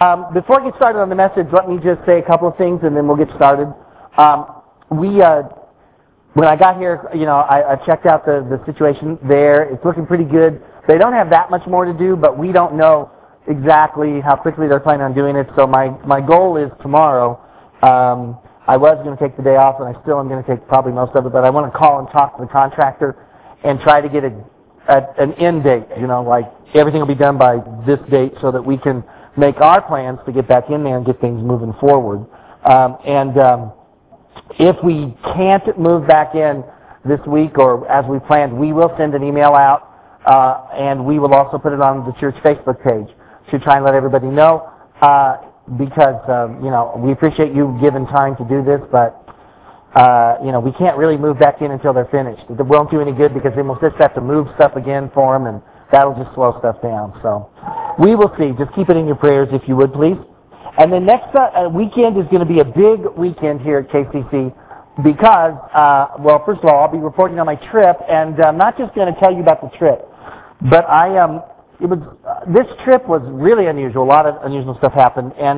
Before I get started on the message, let me just say a couple of things, and then we'll get started. When I got here, I checked out the situation there. It's looking pretty good. They don't have that much more to do, but we don't know exactly how quickly they're planning on doing it. So my goal is tomorrow. I was going to take the day off, and I still am going to take probably most of it, but I want to call and talk to the contractor and try to get an end date. Like everything will be done by this date so that we can make our plans to get back in there and get things moving forward. If we can't move back in this week or as we planned, we will send an email out, and we will also put it on the church Facebook page to try and let everybody know, because we appreciate you giving time to do this, but we can't really move back in until they're finished. It won't do any good because then we'll just have to move stuff again for them, and that'll just slow stuff down. So we will see. Just keep it in your prayers if you would, please. And then next weekend is going to be a big weekend here at KCC because, first of all, I'll be reporting on my trip, and I'm not just going to tell you about the trip, but this trip was really unusual. A lot of unusual stuff happened, and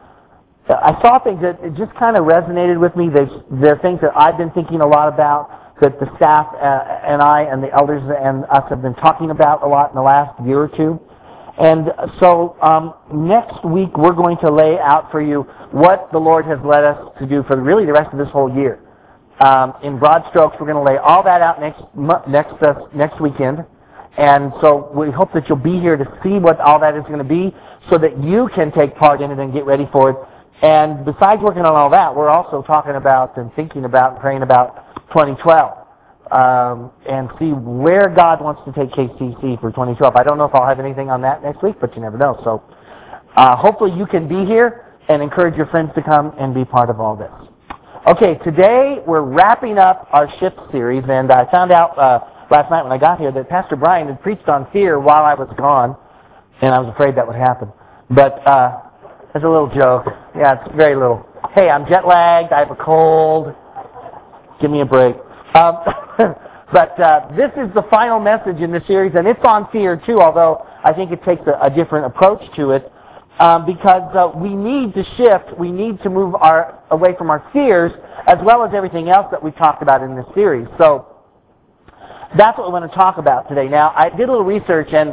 I saw things that it just kind of resonated with me. There are things that I've been thinking a lot about, that the staff and I and the elders and us have been talking about a lot in the last year or two. And so next week we're going to lay out for you what the Lord has led us to do for really the rest of this whole year. In broad strokes, we're going to lay all that out next weekend. And so we hope that you'll be here to see what all that is going to be so that you can take part in it and get ready for it. And besides working on all that, we're also talking about and thinking about and praying about 2012. And see where God wants to take KCC for 2012. I don't know if I'll have anything on that next week, but you never know. So hopefully you can be here and encourage your friends to come and be part of all this. Okay, today we're wrapping up our Shift series, and I found out last night when I got here that Pastor Brian had preached on fear while I was gone, and I was afraid that would happen. But as a little joke, yeah, it's very little. Hey, I'm jet lagged, I have a cold, give me a break. But this is the final message in this series, and it's on fear too, although I think it takes a different approach to it, because we need to shift, we need to move away from our fears, as well as everything else that we've talked about in this series. So that's what we want to talk about today. Now, I did a little research, and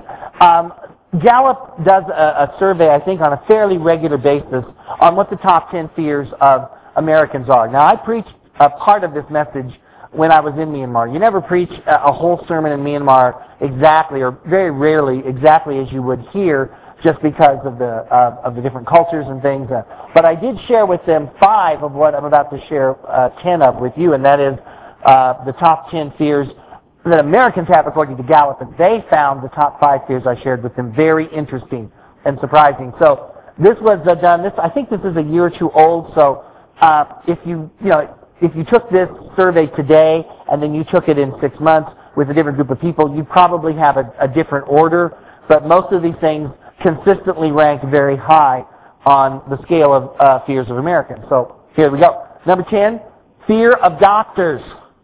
Gallup does a survey, I think, on a fairly regular basis on what the top 10 fears of Americans are. Now, I preached a part of this message when I was in Myanmar. You never preach a whole sermon in Myanmar exactly, or very rarely exactly as you would here, just because of the different cultures and things. But I did share with them 5 of what I'm about to share 10 of with you, and that is the top 10 fears that Americans have according to Gallup. And they found the top 5 fears I shared with them very interesting and surprising. So this was done. I think this is a year or two old. So if you took this survey today and then you took it in 6 months with a different group of people, you probably have a different order, but most of these things consistently ranked very high on the scale of fears of Americans. So here we go. Number 10, fear of doctors.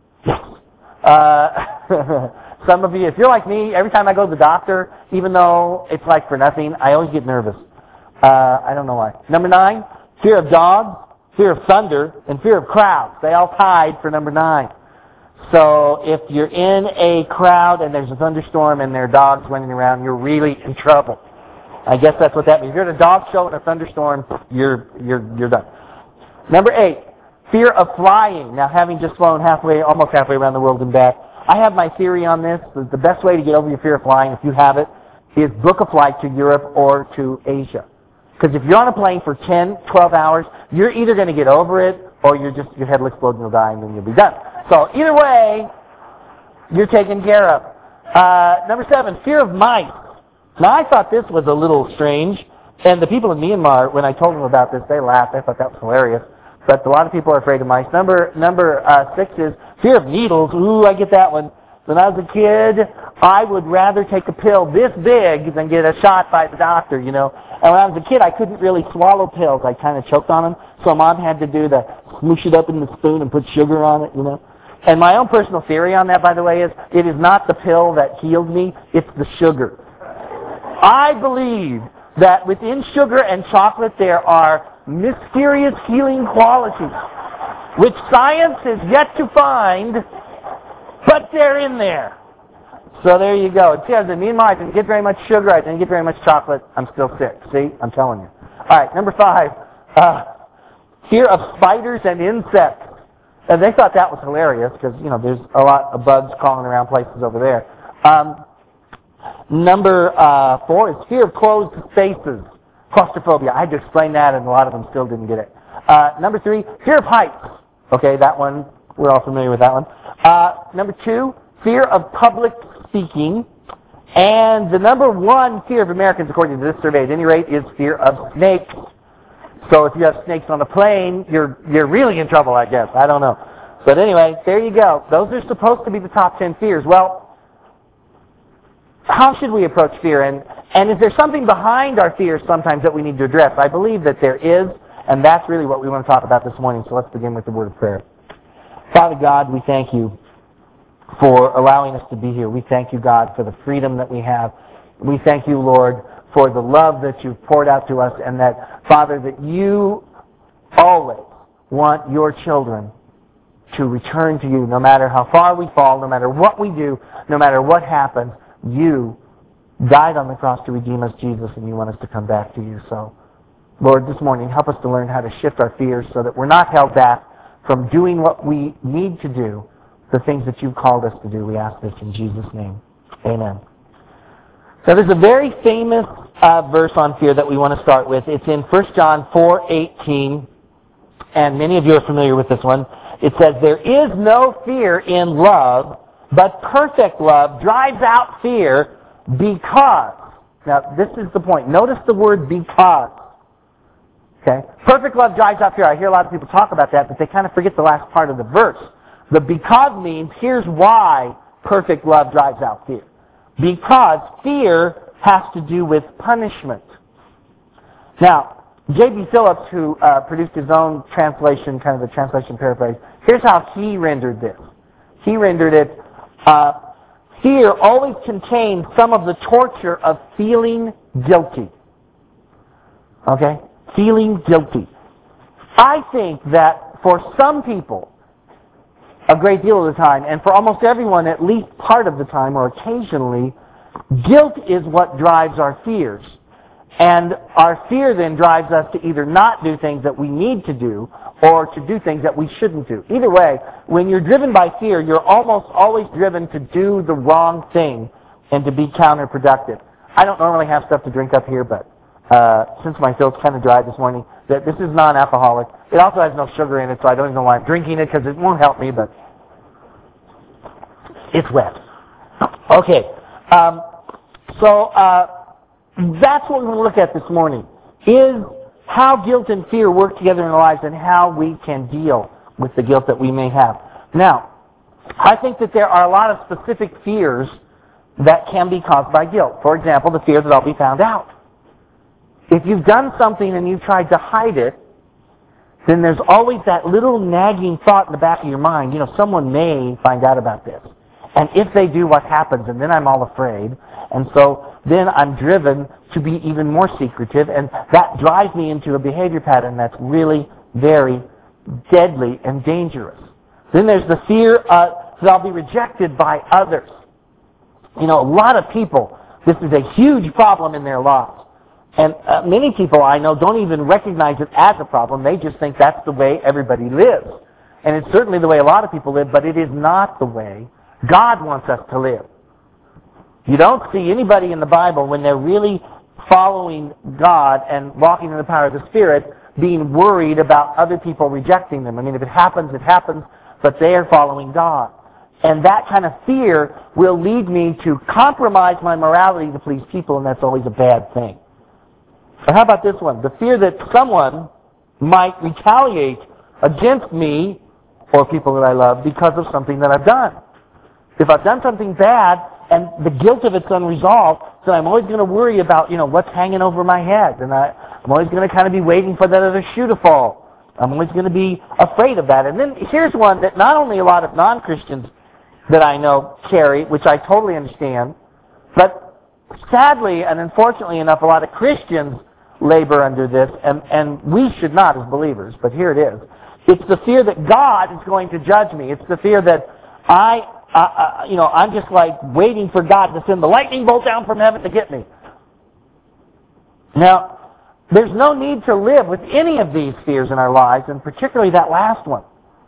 Some of you, if you're like me, every time I go to the doctor, even though it's like for nothing, I always get nervous. I don't know why. Number 9, fear of dogs, fear of thunder, and fear of crowds. They all tied for number 9. So if you're in a crowd and there's a thunderstorm and there are dogs running around, you're really in trouble. I guess that's what that means. If you're at a dog show in a thunderstorm, you're done. Number 8, fear of flying. Now, having just flown almost halfway around the world and back, I have my theory on this. The best way to get over your fear of flying, if you have it, is book a flight to Europe or to Asia. Because if you're on a plane for 10, 12 hours, you're either going to get over it or your head will explode and you'll die and then you'll be done. So either way, you're taken care of. Number 7, fear of mice. Now, I thought this was a little strange, and the people in Myanmar, when I told them about this, they laughed. I thought that was hilarious. But a lot of people are afraid of mice. Number 6 is fear of needles. Ooh, I get that one. When I was a kid, I would rather take a pill this big than get a shot by the doctor, And when I was a kid, I couldn't really swallow pills. I kind of choked on them. So Mom had to do the smoosh it up in the spoon and put sugar on it, And my own personal theory on that, by the way, is it is not the pill that healed me, it's the sugar. I believe that within sugar and chocolate there are mysterious healing qualities, which science is yet to find, but they're in there. So there you go. It says that me and I didn't get very much sugar, I didn't get very much chocolate, I'm still sick. See? I'm telling you. All right, number 5. Fear of spiders and insects. And they thought that was hilarious because, there's a lot of bugs crawling around places over there. Number 4 is fear of closed spaces. Claustrophobia. I had to explain that, and a lot of them still didn't get it. Number 3, fear of heights. Okay, that one, we're all familiar with that one. Number 2, fear of public speaking. And the number 1 fear of Americans, according to this survey at any rate, is fear of snakes. So if you have snakes on a plane, you're really in trouble, I guess. I don't know. But anyway, there you go. Those are supposed to be the top 10 fears. Well, how should we approach fear? And is there something behind our fears sometimes that we need to address? I believe that there is, and that's really what we want to talk about this morning. So let's begin with the word of prayer. Father God, we thank you for allowing us to be here. We thank you, God, for the freedom that we have. We thank you, Lord, for the love that you've poured out to us, and that, Father, that you always want your children to return to you no matter how far we fall, no matter what we do, no matter what happens. You died on the cross to redeem us, Jesus, and you want us to come back to you. So, Lord, this morning, help us to learn how to shift our fears so that we're not held back from doing what we need to do, the things that you've called us to do. We ask this in Jesus' name. Amen. So there's a very famous verse on fear that we want to start with. It's in 1 John 4:18, and many of you are familiar with this one. It says, "There is no fear in love, but perfect love drives out fear because." Now, this is the point. Notice the word because. Okay? Perfect love drives out fear. I hear a lot of people talk about that, but they kind of forget the last part of the verse. The because means, here's why perfect love drives out fear. Because fear has to do with punishment. Now, J.B. Phillips, who produced his own translation, kind of a translation paraphrase, here's how he rendered this. He rendered it, fear always contains some of the torture of feeling guilty. Okay? Feeling guilty. I think that for some people, a great deal of the time, and for almost everyone at least part of the time or occasionally, guilt is what drives our fears. And our fear then drives us to either not do things that we need to do or to do things that we shouldn't do. Either way, when you're driven by fear, you're almost always driven to do the wrong thing and to be counterproductive. I don't normally have stuff to drink up here, but since my throat's kind of dry this morning, this is non-alcoholic. It also has no sugar in it, so I don't even know why I'm drinking it because it won't help me, but it's wet. Okay. So that's what we're going to look at this morning, is how guilt and fear work together in our lives and how we can deal with the guilt that we may have. Now, I think that there are a lot of specific fears that can be caused by guilt. For example, the fear that I'll be found out. If you've done something and you've tried to hide it, then there's always that little nagging thought in the back of your mind, someone may find out about this. And if they do, what happens? And then I'm all afraid. And so then I'm driven to be even more secretive, and that drives me into a behavior pattern that's really very deadly and dangerous. Then there's the fear that I'll be rejected by others. A lot of people, this is a huge problem in their lives. And many people I know don't even recognize it as a problem. They just think that's the way everybody lives. And it's certainly the way a lot of people live, but it is not the way God wants us to live. You don't see anybody in the Bible, when they're really following God and walking in the power of the Spirit, being worried about other people rejecting them. I mean, if it happens, it happens, but they are following God. And that kind of fear will lead me to compromise my morality to please people, and that's always a bad thing. Or how about this one? The fear that someone might retaliate against me or people that I love because of something that I've done. If I've done something bad and the guilt of it's unresolved, then I'm always going to worry about, what's hanging over my head. And I'm always going to kind of be waiting for that other shoe to fall. I'm always going to be afraid of that. And then here's one that not only a lot of non-Christians that I know carry, which I totally understand, but sadly and unfortunately enough, a lot of Christians labor under this, and we should not as believers, but here it is. It's the fear that God is going to judge me. It's the fear that I'm just like waiting for God to send the lightning bolt down from heaven to get me. Now, there's no need to live with any of these fears in our lives, and particularly that last one.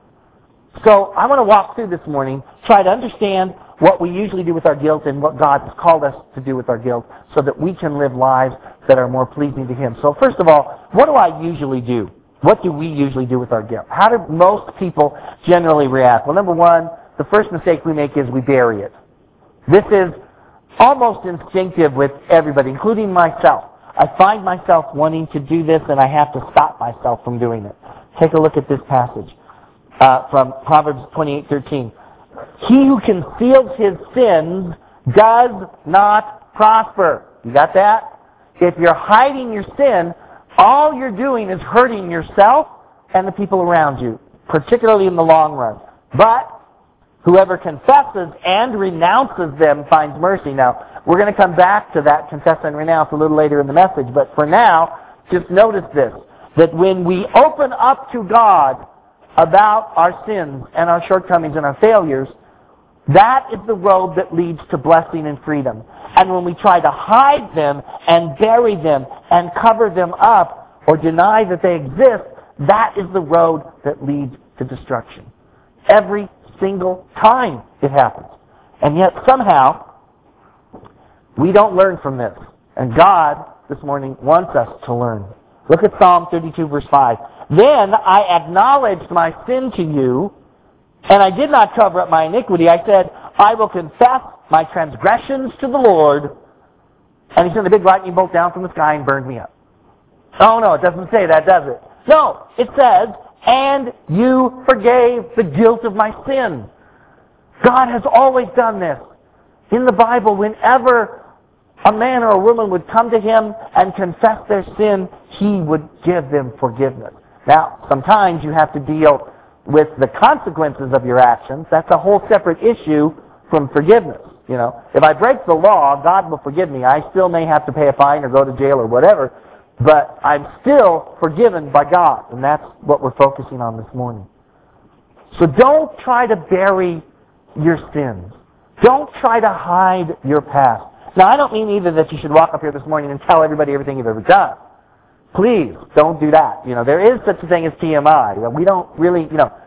So I want to walk through this morning, try to understand what we usually do with our guilt and what God has called us to do with our guilt so that we can live lives that are more pleasing to Him. So first of all, what do I usually do? What do we usually do with our guilt? How do most people generally react? Well, number one, the first mistake we make is we bury it. This is almost instinctive with everybody, including myself. I find myself wanting to do this, and I have to stop myself from doing it. Take a look at this passage from Proverbs 28:13. He who conceals his sins does not prosper. You got that? If you're hiding your sin, all you're doing is hurting yourself and the people around you, particularly in the long run. But whoever confesses and renounces them finds mercy. Now, we're going to come back to that confess and renounce a little later in the message, but for now, just notice this, that when we open up to God about our sins and our shortcomings and our failures, that is the road that leads to blessing and freedom. And when we try to hide them and bury them and cover them up or deny that they exist, that is the road that leads to destruction. Every single time it happens. And yet somehow we don't learn from this. And God this morning wants us to learn. Look at Psalm 32 verse 5. Then I acknowledged my sin to you, and I did not cover up my iniquity. I said, I will confess my transgressions to the Lord. And He sent a big lightning bolt down from the sky and burned me up. Oh no, it doesn't say that, does it? No, it says, and you forgave the guilt of my sin. God has always done this. In the Bible, whenever a man or a woman would come to Him and confess their sin, He would give them forgiveness. Now, sometimes you have to deal with the consequences of your actions. That's a whole separate issue from forgiveness. You know, if I break the law, God will forgive me. I still may have to pay a fine or go to jail or whatever, but I'm still forgiven by God, and that's what we're focusing on this morning. So don't try to bury your sins. Don't try to hide your past. Now, I don't mean either that you should walk up here this morning and tell everybody everything you've ever done. Please, don't do that. You know, there is such a thing as TMI. We don't really,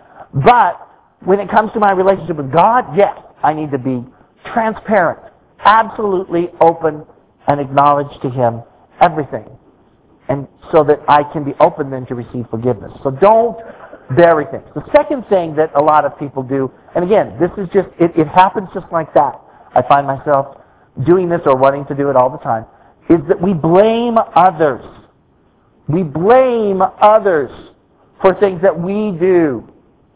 but when it comes to my relationship with God, yes, I need to be transparent, absolutely open, and acknowledge to Him everything. And so that I can be open then to receive forgiveness. So don't bury things. The second thing that a lot of people do, and again, this is just, it happens just like that. I find myself doing this or wanting to do it all the time, is that we blame others. We blame others for things that we do.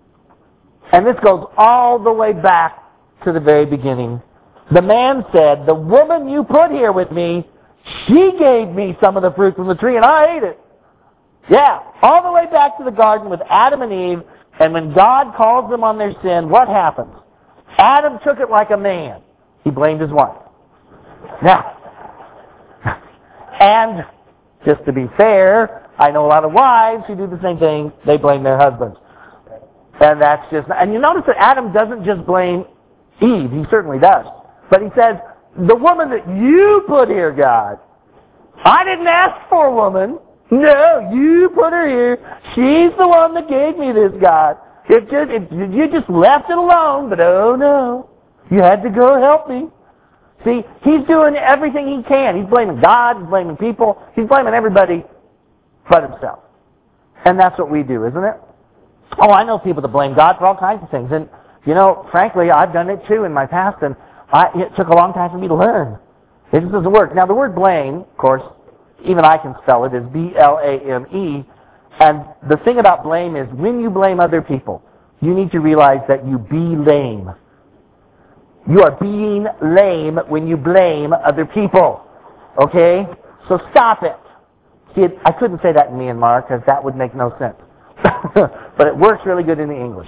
And this goes all the way back to the very beginning. The man said, the woman you put here with me, she gave me some of the fruit from the tree and I ate it. Yeah, all the way back to the garden with Adam and Eve, and when God calls them on their sin, what happens? Adam took it like a man. He blamed his wife. Now, and just to be fair, I know a lot of wives who do the same thing. They blame their husbands. And that's just, and you notice that Adam doesn't just blame Eve. He certainly does. But he says, the woman that you put here, God, I didn't ask for a woman. No, you put her here. She's the one that gave me this, God. You just left it alone, but oh no, you had to go help me. See, he's doing everything he can. He's blaming God, he's blaming people, he's blaming everybody but himself. And that's what we do, isn't it? Oh, I know people that blame God for all kinds of things. And, frankly, I've done it too in my past, and it took a long time for me to learn. It just doesn't work. Now, the word blame, of course, even I can spell it, is B-L-A-M-E. And the thing about blame is when you blame other people, you need to realize that you be lame. You are being lame when you blame other people. Okay? So stop it. See, I couldn't say that in Myanmar because that would make no sense. But it works really good in the English.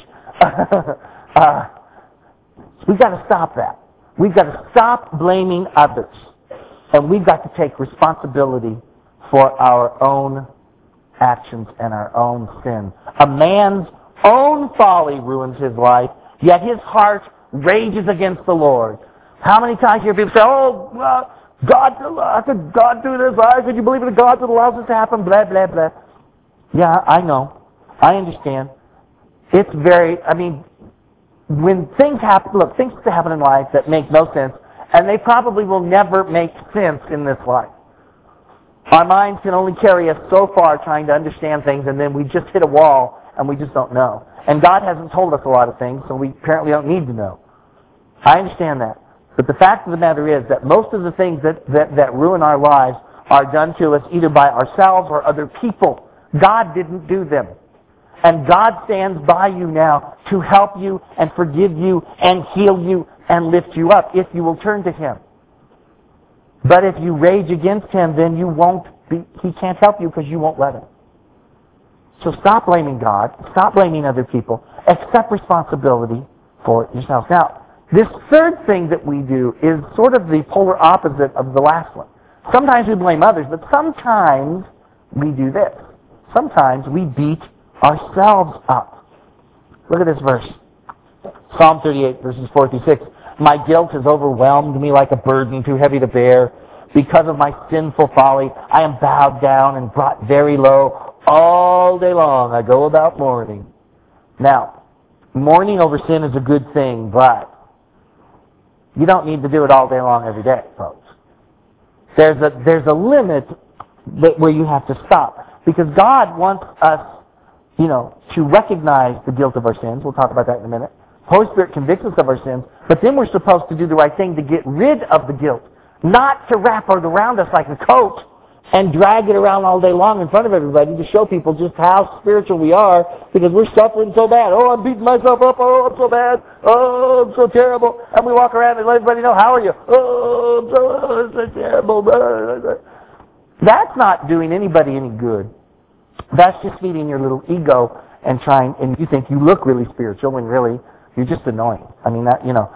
We've got to stop that. We've got to stop blaming others. And we've got to take responsibility for our own actions and our own sin. A man's own folly ruins his life, yet his heart rages against the Lord. How many times hear people say, oh, God, how could God do this? Why could you believe in a God that allows this to happen? Blah, blah, blah. Yeah, I know. I understand. It's when things happen, look, things happen in life that make no sense, and they probably will never make sense in this life. Our minds can only carry us so far trying to understand things, and then we just hit a wall, and we just don't know. And God hasn't told us a lot of things, so we apparently don't need to know. I understand that. But the fact of the matter is that most of the things that ruin our lives are done to us either by ourselves or other people. God didn't do them. And God stands by you now to help you and forgive you and heal you and lift you up if you will turn to Him. But if you rage against Him, then He can't help you because you won't let Him. So stop blaming God. Stop blaming other people. Accept responsibility for it yourself. Now, this third thing that we do is sort of the polar opposite of the last one. Sometimes we blame others, but sometimes we do this. Sometimes we beat ourselves up. Look at this verse. Psalm 38, verses 4 through 6. My guilt has overwhelmed me like a burden too heavy to bear. Because of my sinful folly, I am bowed down and brought very low. All day long I go about mourning. Now, mourning over sin is a good thing, but you don't need to do it all day long every day, folks. There's a limit where you have to stop. Because God wants us, to recognize the guilt of our sins. We'll talk about that in a minute. Holy Spirit convicts us of our sins, but then we're supposed to do the right thing to get rid of the guilt. Not to wrap it around us like a coat and drag it around all day long in front of everybody to show people just how spiritual we are because we're suffering so bad. Oh, I'm beating myself up. Oh, I'm so bad. Oh, I'm so terrible. And we walk around and let everybody know, how are you? Oh, I'm so terrible. That's not doing anybody any good. That's just feeding your little ego and you think you look really spiritual when really you're just annoying. I mean,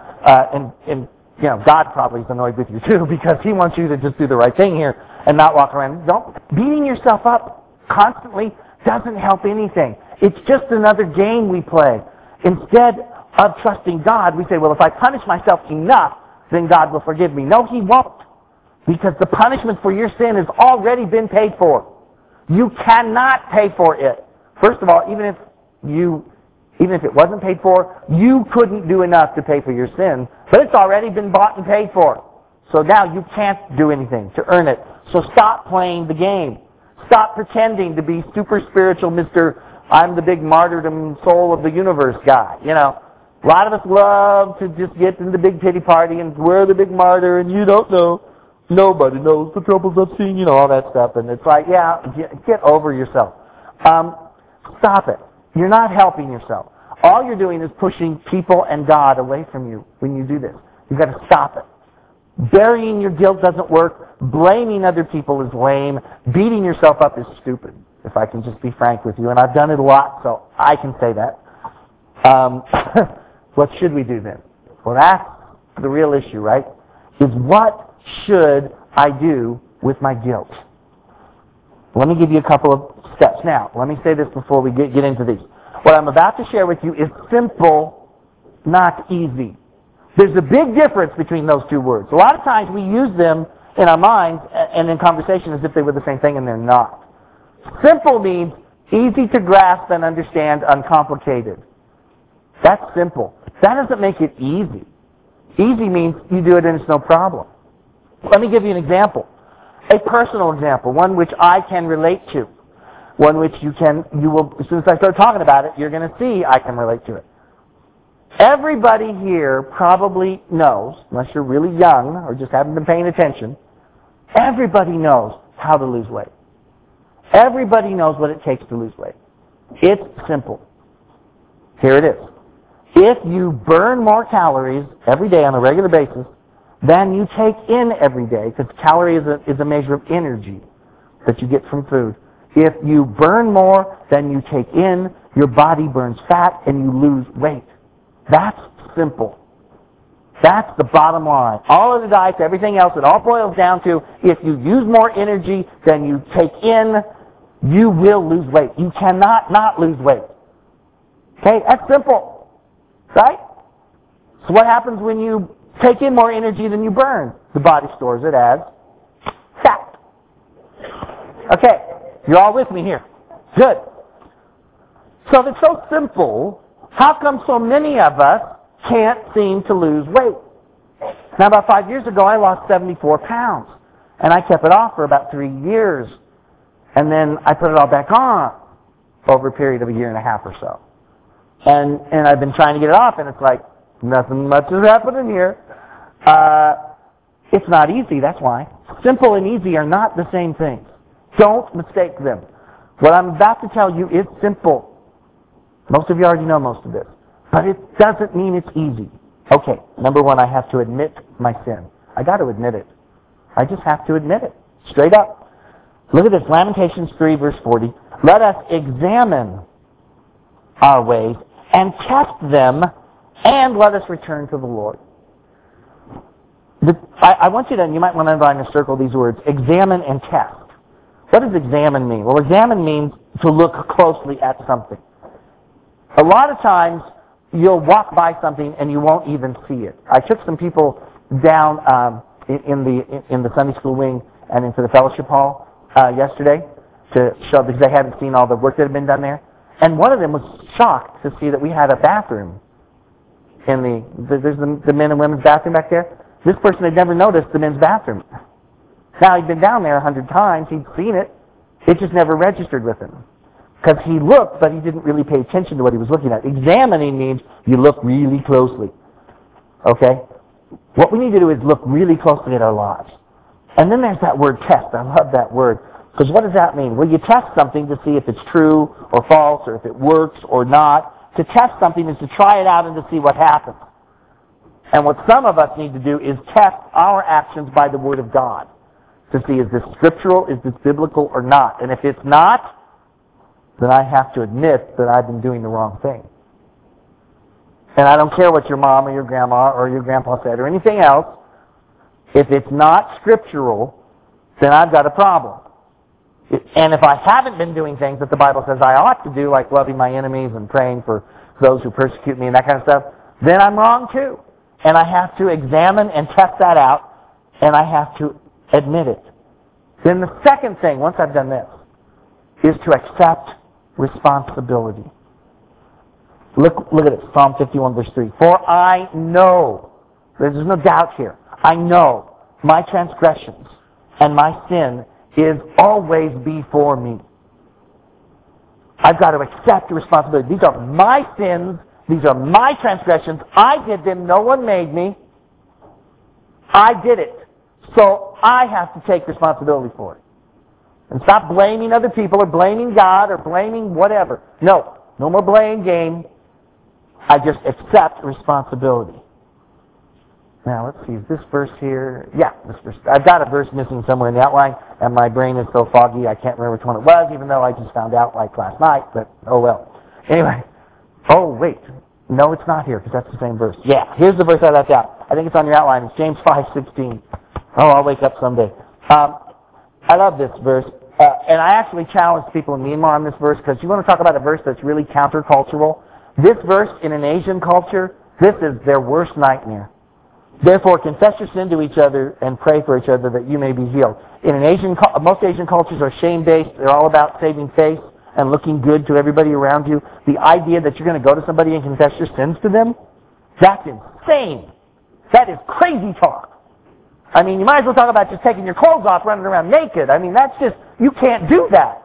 God probably is annoyed with you too because He wants you to just do the right thing here and not walk around. Beating yourself up constantly doesn't help anything. It's just another game we play. Instead of trusting God, we say, well, if I punish myself enough, then God will forgive me. No, He won't. Because the punishment for your sin has already been paid for. You cannot pay for it. First of all, even if it wasn't paid for, you couldn't do enough to pay for your sin, but it's already been bought and paid for. So now you can't do anything to earn it. So stop playing the game. Stop pretending to be super spiritual, Mr. I'm the big martyrdom soul of the universe guy. A lot of us love to just get in the big pity party and we're the big martyr and you don't know. Nobody knows the troubles I've seen, all that stuff. And it's like, yeah, get over yourself. Stop it. You're not helping yourself. All you're doing is pushing people and God away from you when you do this. You've got to stop it. Burying your guilt doesn't work. Blaming other people is lame. Beating yourself up is stupid, if I can just be frank with you. And I've done it a lot, so I can say that. What should we do then? Well, that's the real issue, right? Is what should I do with my guilt? Let me give you a couple of steps. Now, let me say this before we get into these. What I'm about to share with you is simple, not easy. There's a big difference between those two words. A lot of times we use them in our minds and in conversation as if they were the same thing, and they're not. Simple means easy to grasp and understand, uncomplicated. That's simple. That doesn't make it easy. Easy means you do it and it's no problem. Let me give you an example. A personal example, one which I can relate to. One which you will, as soon as I start talking about it, you're going to see I can relate to it. Everybody here probably knows, unless you're really young or just haven't been paying attention, everybody knows how to lose weight. Everybody knows what it takes to lose weight. It's simple. Here it is. If you burn more calories every day on a regular basis than you take in every day, because calorie is a measure of energy that you get from food. If you burn more than you take in, your body burns fat and you lose weight. That's simple. That's the bottom line. All of the diets, everything else, it all boils down to if you use more energy than you take in, you will lose weight. You cannot not lose weight. Okay, that's simple. Right? So what happens when you take in more energy than you burn? The body stores it as fat. Okay, you're all with me here. Good. So if it's so simple, how come so many of us can't seem to lose weight? Now, about 5 years ago, I lost 74 pounds. And I kept it off for about 3 years. And then I put it all back on over a period of 1.5 years or so. And I've been trying to get it off, and it's like, nothing much is happening here. It's not easy, that's why. Simple and easy are not the same things. Don't mistake them. What I'm about to tell you is simple. Most of you already know most of this. But it doesn't mean it's easy. Okay, number one, I have to admit my sin. I got to admit it. I just have to admit it. Straight up. Look at this, Lamentations 3, verse 40. Let us examine our ways and test them, and let us return to the Lord. I want you to, you might want to underline and circle these words, examine and test. What does examine mean? Well, examine means to look closely at something. A lot of times, you'll walk by something and you won't even see it. I took some people down in the Sunday school wing and into the fellowship hall yesterday to show, because they hadn't seen all the work that had been done there. And one of them was shocked to see that we had a bathroom in there's the men and women's bathroom back there. This person had never noticed the men's bathroom. Now, he'd been down there 100 times. He'd seen it. It just never registered with him. Because he looked, but he didn't really pay attention to what he was looking at. Examining means you look really closely. Okay? What we need to do is look really closely at our lives. And then there's that word test. I love that word. Because what does that mean? Well, you test something to see if it's true or false, or if it works or not. To test something is to try it out and to see what happens. And what some of us need to do is test our actions by the Word of God. To see, is this scriptural, is this biblical or not? And if it's not, then I have to admit that I've been doing the wrong thing. And I don't care what your mom or your grandma or your grandpa said or anything else. If it's not scriptural, then I've got a problem. And if I haven't been doing things that the Bible says I ought to do, like loving my enemies and praying for those who persecute me and that kind of stuff, then I'm wrong too. And I have to examine and test that out, and I have to admit it. Then the second thing, once I've done this, is to accept responsibility. Look at it, Psalm 51, verse 3. For I know, there's no doubt here, I know my transgressions and my sin is always before me. I've got to accept the responsibility. These are my sins. These are my transgressions. I did them. No one made me. I did it. So I have to take responsibility for it. And stop blaming other people or blaming God or blaming whatever. No more blame game. I just accept responsibility. Now, let's see, is this verse here? Yeah, this verse. I've got a verse missing somewhere in the outline, and my brain is so foggy I can't remember which one it was, even though I just found out like last night, but oh well. Anyway, oh wait, no it's not here, because that's the same verse. Yeah, here's the verse I left out. I think it's on your outline. It's James 5:16. Oh, I'll wake up someday. I love this verse, and I actually challenge people in Myanmar on this verse, because you want to talk about a verse that's really countercultural. This verse in an Asian culture, this is their worst nightmare. Therefore, confess your sin to each other and pray for each other that you may be healed. In most Asian cultures are shame-based. They're all about saving face and looking good to everybody around you. The idea that you're going to go to somebody and confess your sins to them, that's insane. That is crazy talk. I mean, you might as well talk about just taking your clothes off, running around naked. I mean, that's just, you can't do that.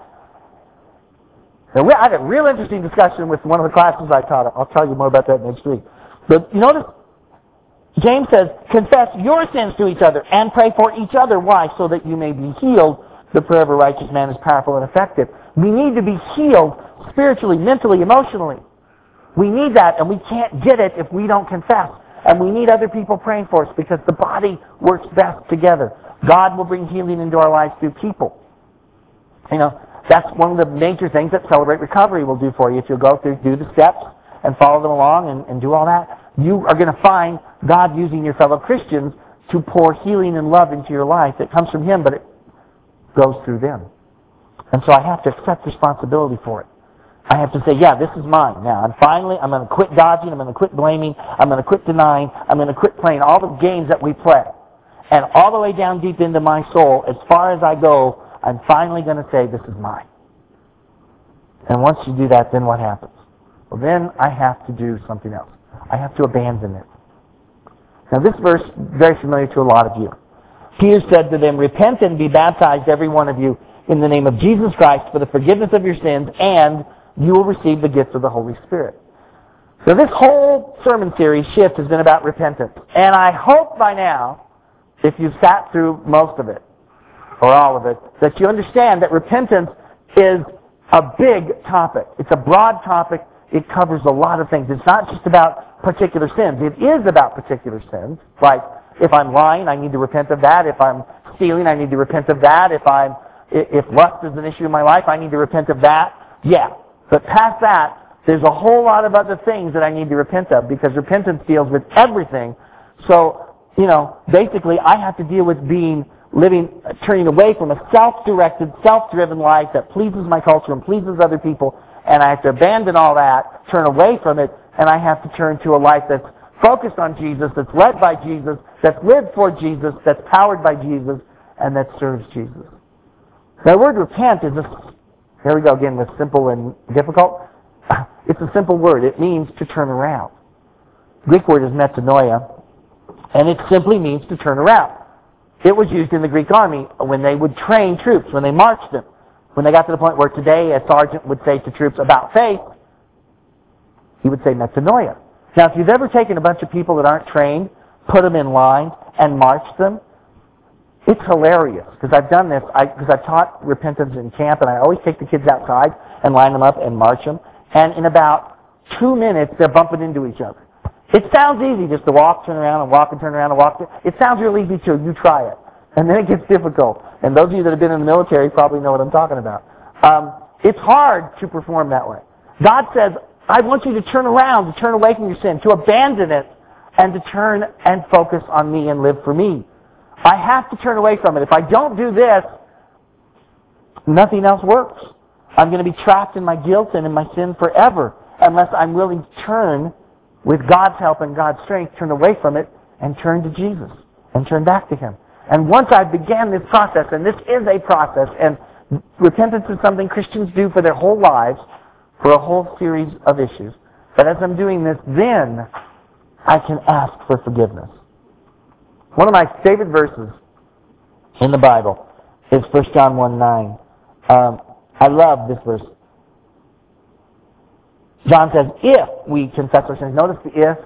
Now, I had a real interesting discussion with one of the classes I taught. I'll tell you more about that next week. But you notice, James says, confess your sins to each other and pray for each other. Why? So that you may be healed. The prayer of a righteous man is powerful and effective. We need to be healed spiritually, mentally, emotionally. We need that, and we can't get it if we don't confess. And we need other people praying for us, because the body works best together. God will bring healing into our lives through people. You know, that's one of the major things that Celebrate Recovery will do for you. If you'll go through, do the steps and follow them along and do all that, you are going to find God using your fellow Christians to pour healing and love into your life that comes from Him, but it goes through them. And so I have to accept responsibility for it. I have to say, yeah, this is mine now. And finally, I'm going to quit dodging. I'm going to quit blaming. I'm going to quit denying. I'm going to quit playing all the games that we play. And all the way down deep into my soul, as far as I go, I'm finally going to say, this is mine. And once you do that, then what happens? Well, then I have to do something else. I have to abandon it. Now, this verse is very familiar to a lot of you. Peter said to them, repent and be baptized, every one of you, in the name of Jesus Christ for the forgiveness of your sins, and you will receive the gift of the Holy Spirit. So this whole sermon series, Shift, has been about repentance. And I hope by now, if you've sat through most of it, or all of it, that you understand that repentance is a big topic. It's a broad topic. It covers a lot of things. It's not just about particular sins. It is about particular sins. Like, if I'm lying, I need to repent of that. If I'm stealing, I need to repent of that. If lust is an issue in my life, I need to repent of that. Yeah. But past that, there's a whole lot of other things that I need to repent of, because repentance deals with everything. So, basically I have to deal with turning away from a self-directed, self-driven life that pleases my culture and pleases other people, and I have to abandon all that, turn away from it, and I have to turn to a life that's focused on Jesus, that's led by Jesus, that's lived for Jesus, that's powered by Jesus, and that serves Jesus. The word repent is here we go again with simple and difficult. It's a simple word. It means to turn around. Greek word is metanoia, and it simply means to turn around. It was used in the Greek army when they would train troops, when they marched them. When they got to the point where today a sergeant would say to troops about faith, he would say metanoia. Now, if you've ever taken a bunch of people that aren't trained, put them in line, and marched them, it's hilarious, because I've done this, because I've taught repentance in camp, and I always take the kids outside and line them up and march them, and in about 2 minutes, they're bumping into each other. It sounds easy just to walk, turn around, and walk, and turn around, and walk. It sounds real easy till you try it, and then it gets difficult. And those of you that have been in the military probably know what I'm talking about. It's hard to perform that way. God says, I want you to turn around, to turn away from your sin, to abandon it, and to turn and focus on me and live for me. I have to turn away from it. If I don't do this, nothing else works. I'm going to be trapped in my guilt and in my sin forever unless I'm willing to turn, with God's help and God's strength, turn away from it and turn to Jesus and turn back to Him. And once I began this process, and this is a process, and repentance is something Christians do for their whole lives, for a whole series of issues. But as I'm doing this, then I can ask for forgiveness. One of my favorite verses in the Bible is 1 John 1:9. I love this verse. John says, if we confess our sins. Notice the if.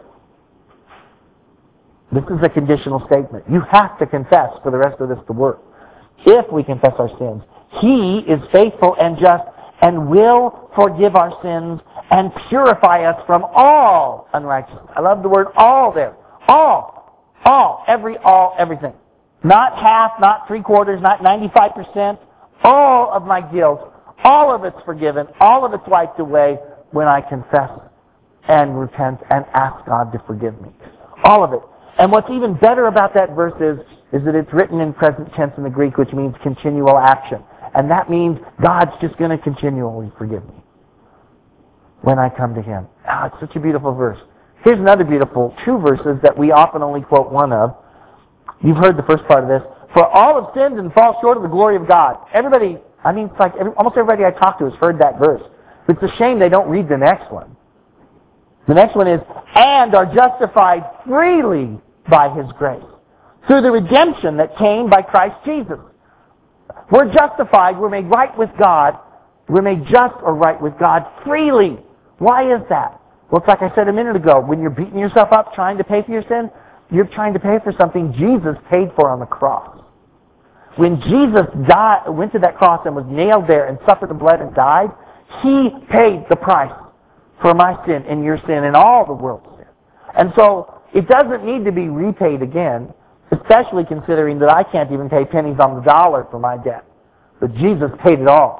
This is a conditional statement. You have to confess for the rest of this to work. If we confess our sins, He is faithful and just and will forgive our sins and purify us from all unrighteousness. I love the word all there. All, everything. Not half, not 3/4, not 95%. All of my guilt, all of it's forgiven, all of it's wiped away when I confess and repent and ask God to forgive me. All of it. And what's even better about that verse is that it's written in present tense in the Greek, which means continual action. And that means God's just going to continually forgive me when I come to Him. Oh, it's such a beautiful verse. Here's another beautiful 2 verses that we often only quote one of. You've heard the first part of this. For all have sinned and fall short of the glory of God. Everybody, it's like almost everybody I talk to has heard that verse. It's a shame they don't read the next one. The next one is, and are justified freely by His grace, through the redemption that came by Christ Jesus. We're justified, we're made right with God, we're made just or right with God freely. Why is that? Well, it's like I said a minute ago, when you're beating yourself up trying to pay for your sin, you're trying to pay for something Jesus paid for on the cross. When Jesus went to that cross and was nailed there and suffered and bled and died, He paid the price for my sin and your sin and all the world's sin. And so it doesn't need to be repaid again, especially considering that I can't even pay pennies on the dollar for my debt. But Jesus paid it all.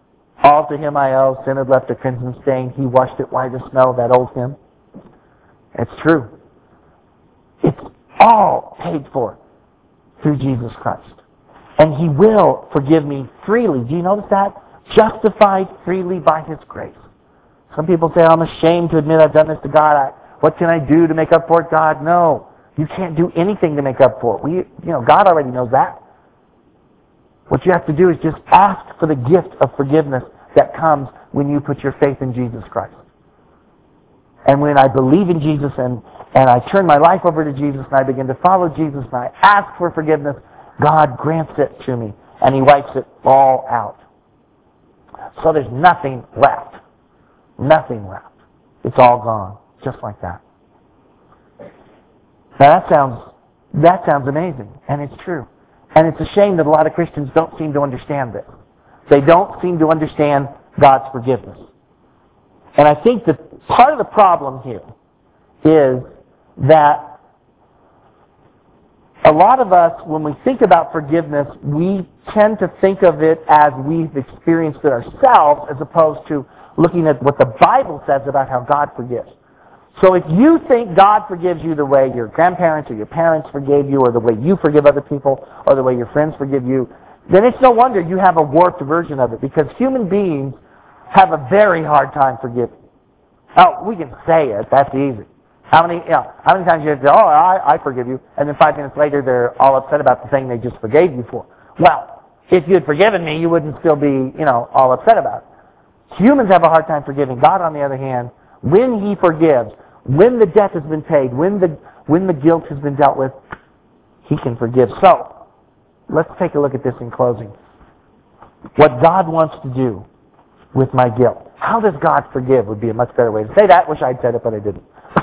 All to Him I owe, sin had left a crimson stain, He washed it white as snow, that old hymn. It's true. It's all paid for through Jesus Christ. And He will forgive me freely. Do you notice that? Justified freely by His grace. Some people say, I'm ashamed to admit I've done this to God. What can I do to make up for it, God? No. You can't do anything to make up for it. God already knows that. What you have to do is just ask for the gift of forgiveness that comes when you put your faith in Jesus Christ. And when I believe in Jesus and I turn my life over to Jesus and I begin to follow Jesus and I ask for forgiveness, God grants it to me and He wipes it all out. So there's nothing left. Nothing left. It's all gone. Just like that. Now that sounds amazing. And it's true. And it's a shame that a lot of Christians don't seem to understand this. They don't seem to understand God's forgiveness. And I think that part of the problem here is that a lot of us, when we think about forgiveness, we tend to think of it as we've experienced it ourselves as opposed to looking at what the Bible says about how God forgives. So if you think God forgives you the way your grandparents or your parents forgave you, or the way you forgive other people, or the way your friends forgive you, then it's no wonder you have a warped version of it, because human beings have a very hard time forgiving. Oh, we can say it. That's easy. How many times you have to say, I forgive you, and then 5 minutes later they're all upset about the thing they just forgave you for. Well, if you had forgiven me, you wouldn't still be, all upset about it. Humans have a hard time forgiving. God, on the other hand, when He forgives, when the debt has been paid, when the guilt has been dealt with, He can forgive. So, let's take a look at this in closing. What God wants to do with my guilt. How does God forgive would be a much better way to say that. Wish I'd said it, but I didn't.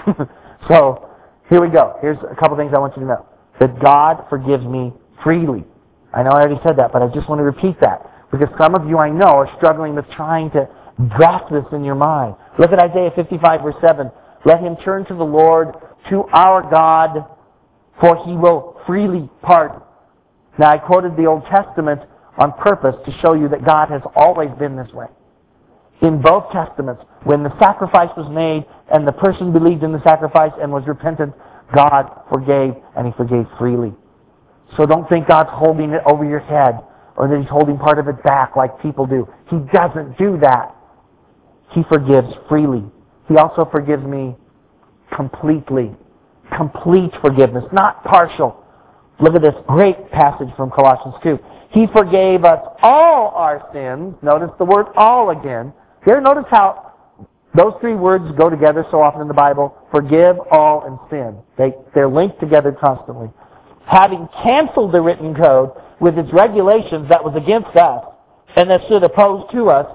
So, here we go. Here's a couple things I want you to know. That God forgives me freely. I know I already said that, but I just want to repeat that. Because some of you I know are struggling with trying to grasp this in your mind. Look at Isaiah 55 verse 7. Let him turn to the Lord, to our God, for He will freely pardon. Now I quoted the Old Testament on purpose to show you that God has always been this way. In both Testaments, when the sacrifice was made and the person believed in the sacrifice and was repentant, God forgave, and He forgave freely. So don't think God's holding it over your head or that He's holding part of it back like people do. He doesn't do that. He forgives freely. He also forgives me completely. Complete forgiveness, not partial. Look at this great passage from Colossians 2. He forgave us all our sins. Notice the word all again. Here, notice how those three words go together so often in the Bible. Forgive, all, and sin. They're linked together constantly. Having canceled the written code with its regulations that was against us and that stood opposed to us,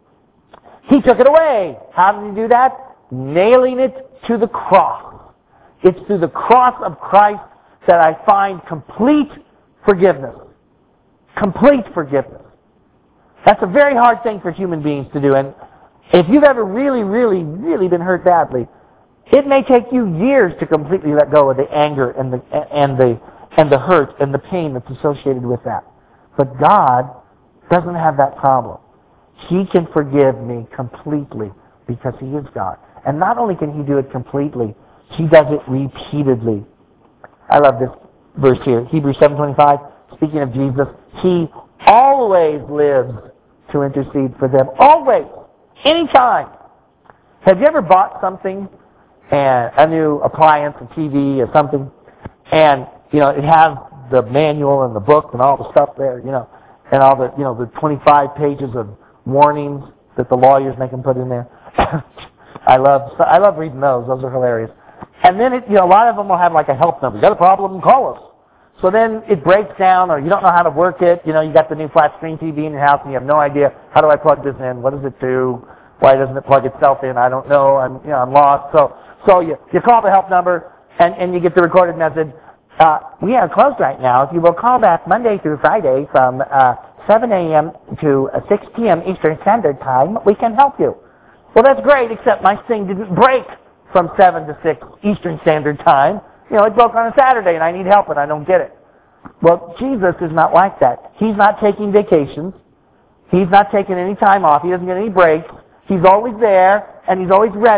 He took it away. How did He do that? Nailing it to the cross. It's through the cross of Christ that I find complete forgiveness. Complete forgiveness. That's a very hard thing for human beings to do. And if you've ever really, really, really been hurt badly, it may take you years to completely let go of the anger and the hurt and the pain that's associated with that. But God doesn't have that problem. He can forgive me completely because He is God. And not only can He do it completely, He does it repeatedly. I love this verse here. Hebrews 7:25, speaking of Jesus, He always lives to intercede for them. Always. Anytime. Have you ever bought something, and a new appliance, a TV or something, and it has the manual and the book and all the stuff there, and all the the 25 pages of warnings that the lawyers make them put in there. I love reading those. Those are hilarious. And then a lot of them will have like a help number. You got a problem? Call us. So then it breaks down, or you don't know how to work it. You got the new flat screen TV in your house, and you have no idea, how do I plug this in? What does it do? Why doesn't it plug itself in? I don't know. I'm lost. So you call the help number, and you get the recorded message. We are closed right now. If you will call back Monday through Friday from 7 a.m. to 6 p.m. Eastern Standard Time, we can help you. Well, that's great, except my thing didn't break from 7 to 6 Eastern Standard Time. It broke on a Saturday, and I need help, and I don't get it. Well, Jesus is not like that. He's not taking vacations. He's not taking any time off. He doesn't get any breaks. He's always there, and He's always ready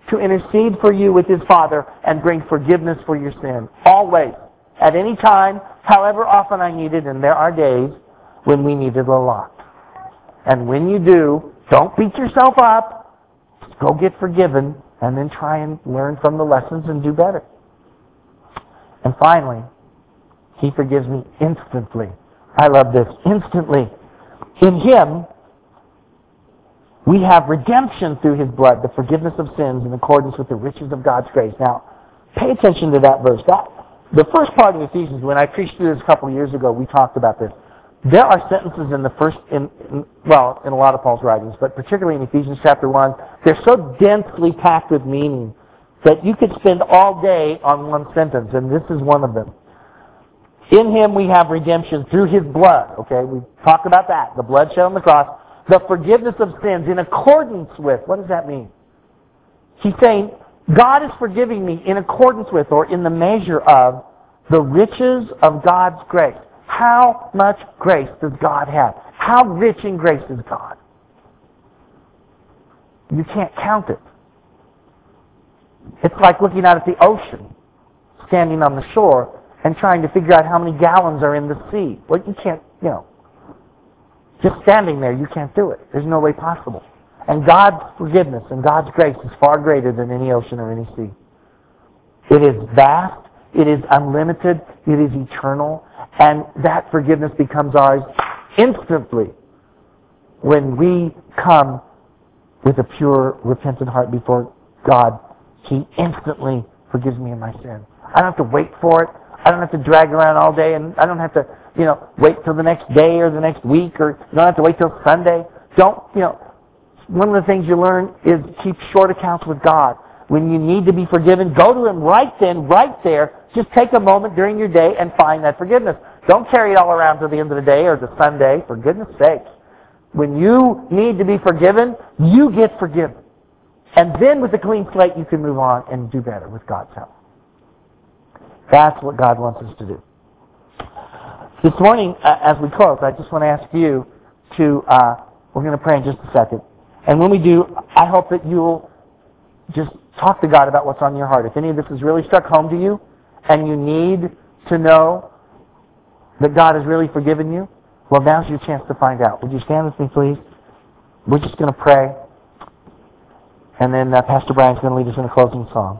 to intercede for you with His Father and bring forgiveness for your sin. Always. At any time, however often I need it, and there are days when we need it a lot. And when you do, don't beat yourself up. Just go get forgiven and then try and learn from the lessons and do better. And finally, He forgives me instantly. I love this. Instantly. In Him, we have redemption through His blood, the forgiveness of sins in accordance with the riches of God's grace. Now, pay attention to that verse. The first part of Ephesians, when I preached through this a couple of years ago, we talked about this. There are sentences in the first, in a lot of Paul's writings, but particularly in Ephesians chapter 1, they're so densely packed with meaning that you could spend all day on one sentence, and this is one of them. In Him we have redemption through His blood. Okay, we talked about that. The blood shed on the cross. The forgiveness of sins in accordance with. What does that mean? He's saying, God is forgiving me in accordance with, or in the measure of, the riches of God's grace. How much grace does God have? How rich in grace is God? You can't count it. It's like looking out at the ocean, standing on the shore, and trying to figure out how many gallons are in the sea. Well, you can't, just standing there, you can't do it. There's no way possible. And God's forgiveness and God's grace is far greater than any ocean or any sea. It is vast, it is unlimited, it is eternal, and that forgiveness becomes ours instantly when we come with a pure, repentant heart before God. He instantly forgives me of my sin. I don't have to wait for it. I don't have to drag around all day, and I don't have to, wait till the next day or the next week, or you don't have to wait till Sunday. One of the things you learn is keep short accounts with God. When you need to be forgiven, go to Him right then, right there. Just take a moment during your day and find that forgiveness. Don't carry it all around to the end of the day or to Sunday, for goodness sake. When you need to be forgiven, you get forgiven. And then with a clean slate, you can move on and do better with God's help. That's what God wants us to do. This morning, as we close, I just want to ask you to, we're going to pray in just a second. And when we do, I hope that you'll just talk to God about what's on your heart. If any of this has really struck home to you, and you need to know that God has really forgiven you, well, now's your chance to find out. Would you stand with me, please? We're just going to pray. And then Pastor Brian's going to lead us in a closing song.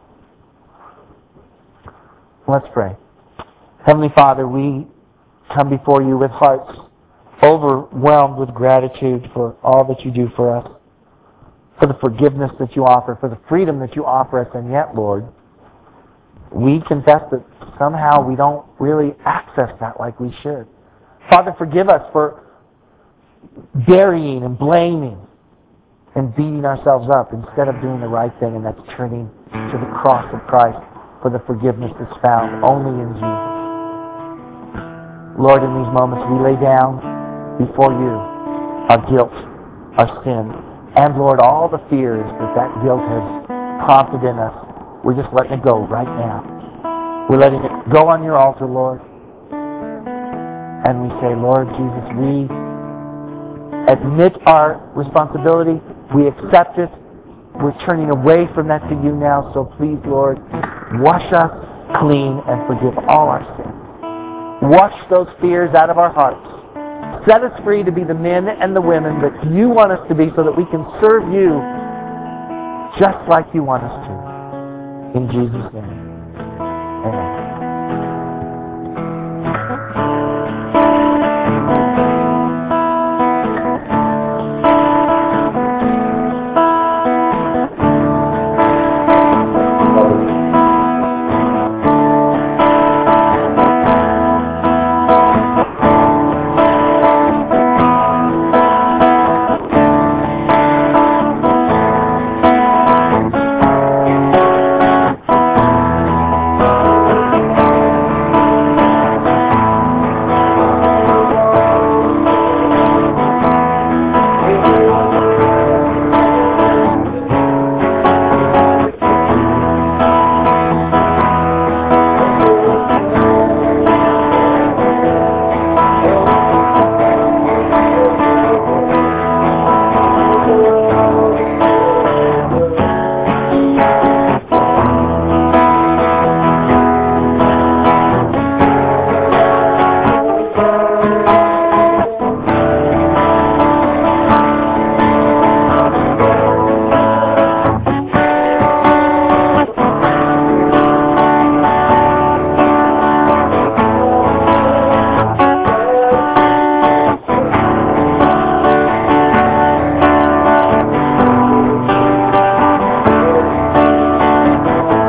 Let's pray. Heavenly Father, we come before you with hearts overwhelmed with gratitude for all that you do for us, for the forgiveness that you offer, for the freedom that you offer us, and yet, Lord, we confess that somehow we don't really access that like we should. Father, forgive us for burying and blaming and beating ourselves up instead of doing the right thing, and that's turning to the cross of Christ for the forgiveness that's found only in Jesus. Lord, in these moments we lay down before you our guilt, our sin, and Lord, all the fears that guilt has prompted in us. We're just letting it go right now. We're letting it go on your altar, Lord. And we say, Lord Jesus, we admit our responsibility. We accept it. We're turning away from that to you now. So please, Lord, wash us clean and forgive all our sins. Wash those fears out of our hearts. Set us free to be the men and the women that you want us to be so that we can serve you just like you want us to. In Jesus' name.